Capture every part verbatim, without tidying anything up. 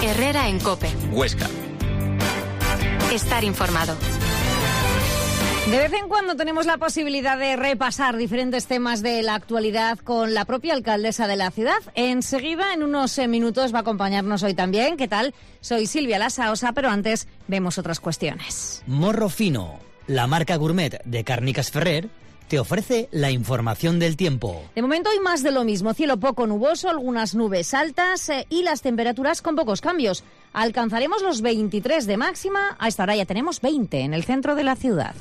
Herrera en COPE. Huesca. Estar informado. De vez en cuando tenemos la posibilidad de repasar diferentes temas de la actualidad con la propia alcaldesa de la ciudad. Enseguida, en unos minutos, va a acompañarnos hoy también. ¿Qué tal? Soy Silvia Lasaosa, pero antes vemos otras cuestiones. Morro Fino, la marca gourmet de Càrniques Ferrer, te ofrece la información del tiempo. De momento hay más de lo mismo. Cielo poco nuboso, algunas nubes altas eh, y las temperaturas con pocos cambios. Alcanzaremos los veintitrés de máxima. A esta hora ya tenemos veinte en el centro de la ciudad.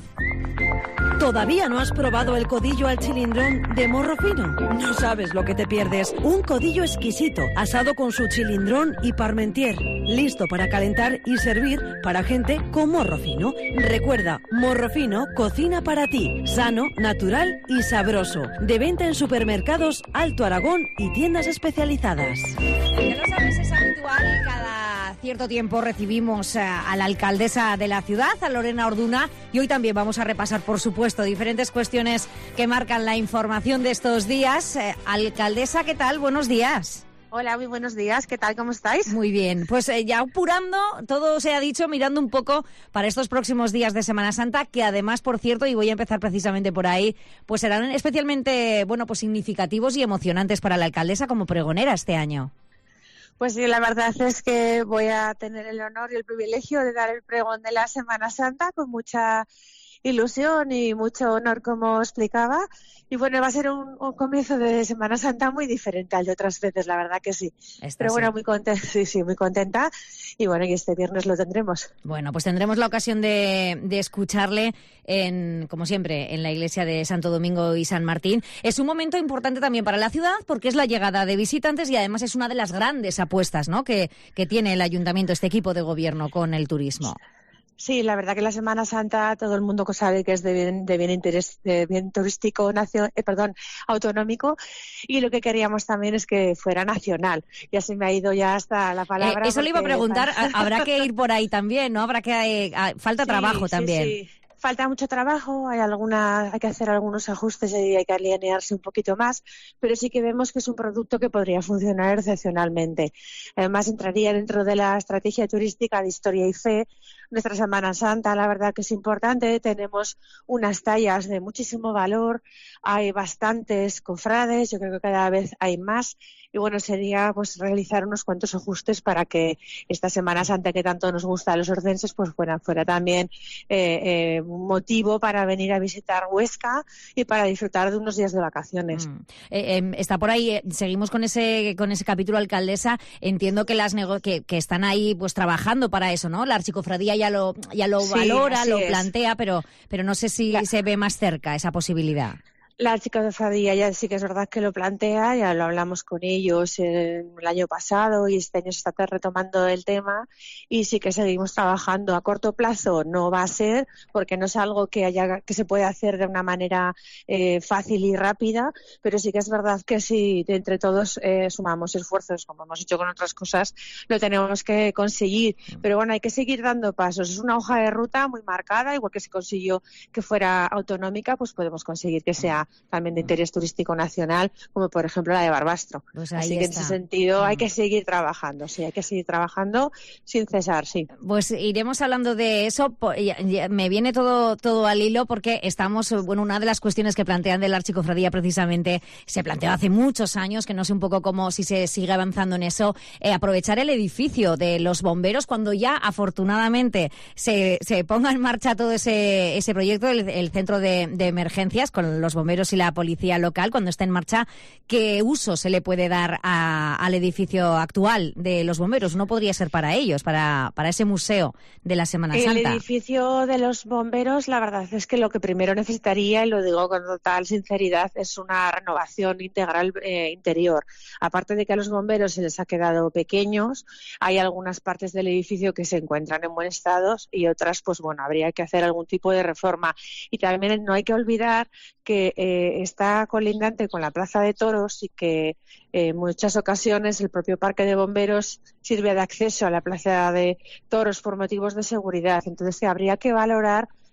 ¿Todavía no has probado el codillo al chilindrón de Morro Fino? No sabes lo que te pierdes. Un codillo exquisito, asado con su chilindrón y parmentier, listo para calentar y servir para gente con morro fino. Recuerda, Morro Fino cocina para ti, sano, natural y sabroso. De venta en supermercados Alto Aragón y tiendas especializadas. Ya lo sabes, es habitual, cada cierto tiempo recibimos a, a la alcaldesa de la ciudad, a Lorena Orduna, y hoy también vamos a repasar, por supuesto, diferentes cuestiones que marcan la información de estos días. Eh, alcaldesa, ¿qué tal? Buenos días. Hola, muy buenos días. ¿Qué tal? ¿Cómo estáis? Muy bien. Pues eh, ya apurando, todo se ha dicho, mirando un poco para estos próximos días de Semana Santa, que además, por cierto, y voy a empezar precisamente por ahí, pues serán especialmente, bueno, pues significativos y emocionantes para la alcaldesa como pregonera este año. Pues sí, la verdad es que voy a tener el honor y el privilegio de dar el pregón de la Semana Santa con mucha ilusión y mucho honor, como explicaba. Y bueno, va a ser un, un comienzo de Semana Santa muy diferente al de otras veces, la verdad que sí. Esta Pero bueno, sí. muy contenta, sí, sí, muy contenta. Y bueno, y este viernes lo tendremos. Bueno, pues tendremos la ocasión de, de escucharle, en, como siempre, en la iglesia de Santo Domingo y San Martín. Es un momento importante también para la ciudad porque es la llegada de visitantes y además es una de las grandes apuestas, ¿no?, que, que tiene el ayuntamiento, este equipo de gobierno, con el turismo. Sí, la verdad que la Semana Santa todo el mundo sabe que es de bien, de bien interés, de bien turístico, nacio, eh, perdón, autonómico, y lo que queríamos también es que fuera nacional. Ya se me ha ido ya hasta la palabra. Eh, eso le iba a preguntar, habrá que ir por ahí también, ¿no? Habrá que, eh, falta sí, trabajo sí, también. Sí. Falta mucho trabajo, hay alguna, hay que hacer algunos ajustes y hay que alinearse un poquito más, pero sí que vemos que es un producto que podría funcionar excepcionalmente. Además, entraría dentro de la estrategia turística de Historia y Fe. Nuestra Semana Santa, la verdad que es importante, tenemos unas tallas de muchísimo valor, hay bastantes cofrades, yo creo que cada vez hay más. Y bueno, sería pues realizar unos cuantos ajustes para que esta Semana Santa que tanto nos gusta a los ordenses pues fuera, fuera también eh, eh, un motivo para venir a visitar Huesca y para disfrutar de unos días de vacaciones. Mm. Eh, eh, está por ahí, eh, seguimos con ese con ese capítulo, alcaldesa. Entiendo que las nego- que, que están ahí pues trabajando para eso, ¿no? La archicofradía ya lo ya lo Sí, valora, lo es. plantea, pero pero no sé si La... se ve más cerca esa posibilidad. La archicofradía ya sí que es verdad que lo plantea, ya lo hablamos con ellos el, el año pasado y este año se está retomando el tema y sí que seguimos trabajando. A corto plazo no va a ser porque no es algo que haya que se puede hacer de una manera eh, fácil y rápida, pero sí que es verdad que si entre todos eh, sumamos esfuerzos, como hemos hecho con otras cosas, lo tenemos que conseguir. Pero bueno, hay que seguir dando pasos. Es una hoja de ruta muy marcada, igual que se consiguió que fuera autonómica, pues podemos conseguir que sea también de interés turístico nacional, como por ejemplo la de Barbastro. Pues ahí Así que está. en ese sentido Mm. hay que seguir trabajando, sí, hay que seguir trabajando sin cesar, sí. Pues iremos hablando de eso. Me viene todo todo al hilo porque estamos, bueno, una de las cuestiones que plantean de la archicofradía precisamente se planteó hace muchos años, que no sé un poco cómo si se sigue avanzando en eso, eh, aprovechar el edificio de los bomberos cuando ya afortunadamente se, se ponga en marcha todo ese ese proyecto, el, el centro de, de emergencias con los bomberos y la policía local, cuando esté en marcha. ¿Qué uso se le puede dar a, al edificio actual de los bomberos? No podría ser para ellos, para, para ese museo de la Semana El Santa. El edificio de los bomberos, la verdad es que lo que primero necesitaría, y lo digo con total sinceridad, es una renovación integral eh, interior. Aparte de que a los bomberos se les ha quedado pequeños, hay algunas partes del edificio que se encuentran en buen estado y otras, pues bueno, habría que hacer algún tipo de reforma. Y también no hay que olvidar que eh, está colindante con la Plaza de Toros y que eh, en muchas ocasiones el propio Parque de Bomberos sirve de acceso a la Plaza de Toros por motivos de seguridad. Entonces, sí, habría que valorar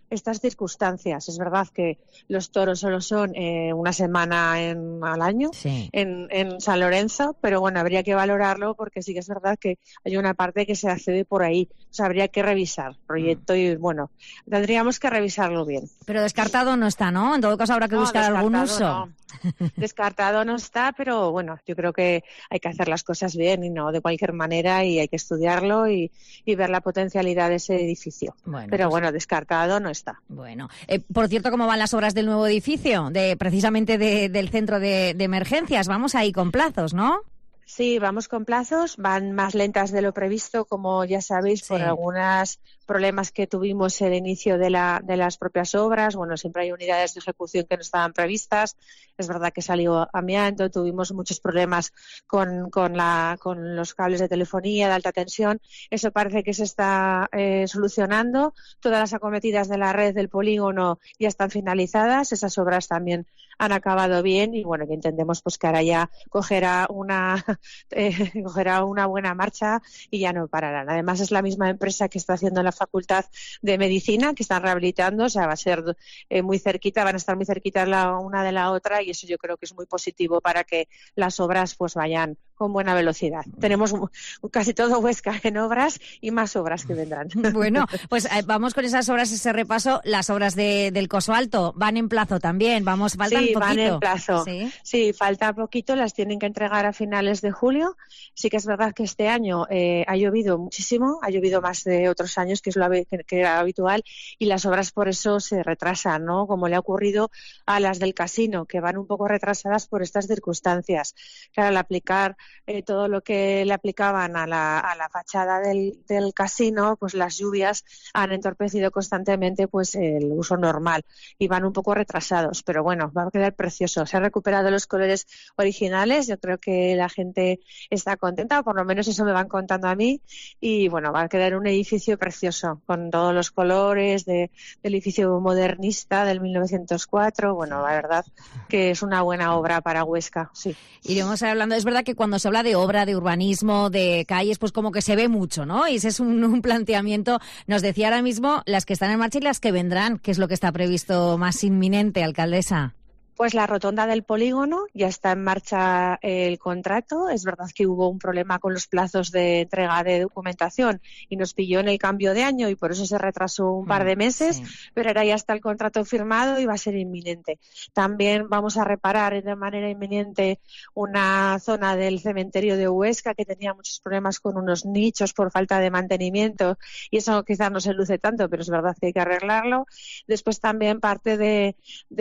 estas circunstancias. Es verdad que los toros solo son eh, una semana en, al año sí. en, en San Lorenzo, pero bueno, habría que valorarlo porque sí que es verdad que hay una parte que se accede por ahí. O sea, habría que revisar el proyecto y bueno, tendríamos que revisarlo bien. Pero descartado no está, ¿no? En todo caso habrá que no, buscar algún uso. No. Descartado no está, pero bueno, yo creo que hay que hacer las cosas bien y no de cualquier manera y hay que estudiarlo y, y ver la potencialidad de ese edificio. Bueno, pero pues, bueno, descartado no está. Bueno, eh, por cierto, ¿cómo van las obras del nuevo edificio? De precisamente de, del centro de, de emergencias. Vamos ahí con plazos, ¿no? Sí, vamos con plazos, van más lentas de lo previsto, como ya sabéis, sí. por algunos problemas que tuvimos el inicio de, la, de las propias obras. Bueno, siempre hay unidades de ejecución que no estaban previstas. Es verdad que salió amianto, tuvimos muchos problemas con, con, la, con los cables de telefonía de alta tensión. Eso parece que se está eh, solucionando. Todas las acometidas de la red del polígono ya están finalizadas. Esas obras también han acabado bien y bueno, que entendemos pues que ahora ya cogerá una eh, cogerá una buena marcha y ya no pararán. Además es la misma empresa que está haciendo la Facultad de Medicina, que están rehabilitando, o sea, va a ser eh, muy cerquita, van a estar muy cerquita la una de la otra y eso yo creo que es muy positivo para que las obras pues vayan con buena velocidad. Tenemos casi todo Huesca en obras y más obras que vendrán. Bueno, pues eh, vamos con esas obras, ese repaso. Las obras de, del Coso Alto van en plazo también, vamos, faltan sí, poquito. van en plazo. ¿Sí? sí, falta poquito, las tienen que entregar a finales de julio. Sí que es verdad que este año eh, ha llovido muchísimo, ha llovido más de otros años, que es lo que, que era habitual, y las obras por eso se retrasan, ¿no? Como le ha ocurrido a las del casino, que van un poco retrasadas por estas circunstancias. Claro, al aplicar Eh, todo lo que le aplicaban a la, a la fachada del, del casino, pues las lluvias han entorpecido constantemente pues el uso normal y van un poco retrasados, pero bueno, va a quedar precioso. Se han recuperado los colores originales, yo creo que la gente está contenta, por lo menos eso me van contando a mí, y bueno, va a quedar un edificio precioso con todos los colores de, del edificio modernista del mil novecientos cuatro. Bueno, la verdad que es una buena obra para Huesca, sí. Iremos hablando, es verdad que cuando se habla de obra, de urbanismo, de calles, pues como que se ve mucho, ¿no? Y ese es un, un planteamiento. Nos decía ahora mismo las que están en marcha y las que vendrán, ¿qué es lo que está previsto más inminente, alcaldesa? Pues la rotonda del polígono, ya está en marcha el contrato. Es verdad que hubo un problema con los plazos de entrega de documentación y nos pilló en el cambio de año y por eso se retrasó un par de meses, sí. pero ahora ya está el contrato firmado y va a ser inminente. También vamos a reparar de manera inminente una zona del cementerio de Huesca que tenía muchos problemas con unos nichos por falta de mantenimiento y eso quizás no se luce tanto, pero es verdad que hay que arreglarlo. Después también parte de,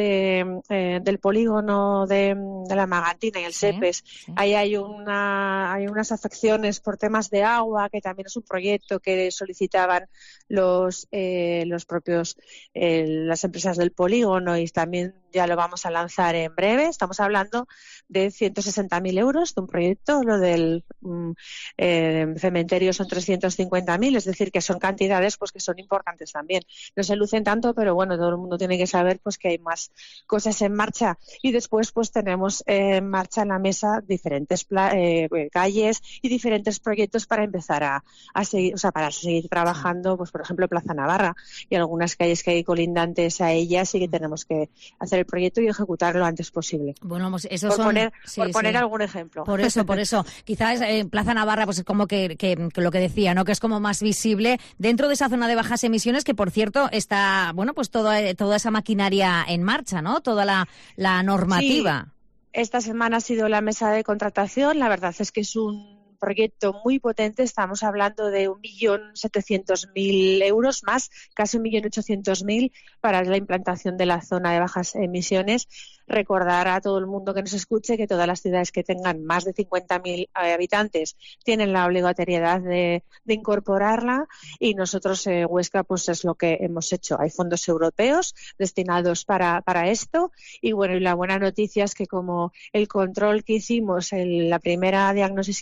de, eh, de del polígono de, de la Magantina y el sí, Sepes. Sí. Ahí hay una hay unas afecciones por temas de agua, que también es un proyecto que solicitaban los eh, los propios eh, las empresas del polígono y también ya lo vamos a lanzar en breve. Estamos hablando de ciento sesenta mil euros de un proyecto, lo del mm, eh, cementerio son trescientos cincuenta mil, es decir, que son cantidades pues que son importantes también. No se lucen tanto, pero bueno, todo el mundo tiene que saber pues que hay más cosas en marcha. Y después pues tenemos eh, en marcha en la mesa diferentes pla- eh, calles y diferentes proyectos para empezar a, a seguir, o sea, para seguir trabajando, pues por ejemplo Plaza Navarra y algunas calles que hay colindantes a ellas, sí que tenemos que hacer el proyecto y ejecutarlo lo antes posible. Bueno, pues eso por son... poner, sí, por poner sí. algún ejemplo. Por eso, por eso. Quizás en eh, Plaza Navarra, pues es como que, que, que lo que decía, ¿no? Que es como más visible dentro de esa zona de bajas emisiones, que por cierto está, bueno, pues toda, toda esa maquinaria en marcha, ¿no? Toda la, la normativa. Sí, esta semana ha sido la mesa de contratación. La verdad es que es un proyecto muy potente. Estamos hablando de un millón setecientos mil euros más, casi un millón ochocientos mil para la implantación de la zona de bajas emisiones. Recordar a todo el mundo que nos escuche que todas las ciudades que tengan más de cincuenta mil habitantes tienen la obligatoriedad de, de incorporarla y nosotros, eh, Huesca, pues es lo que hemos hecho. Hay fondos europeos destinados para, para esto y bueno, y la buena noticia es que como el control que hicimos, el, la primera diagnosis que hicimos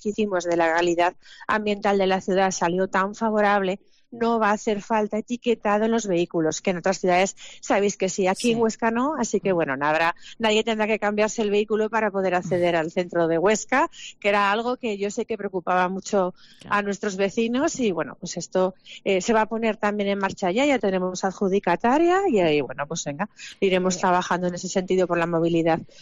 de la calidad ambiental de la ciudad salió tan favorable, no va a hacer falta etiquetado en los vehículos, que en otras ciudades sabéis que sí, aquí sí. En Huesca no, así que bueno, nada, nadie tendrá que cambiarse el vehículo para poder acceder al centro de Huesca, que era algo que yo sé que preocupaba mucho claro. a nuestros vecinos y bueno, pues esto eh, se va a poner también en marcha ya, ya tenemos adjudicataria y ahí bueno, pues venga, iremos sí. trabajando en ese sentido por la movilidad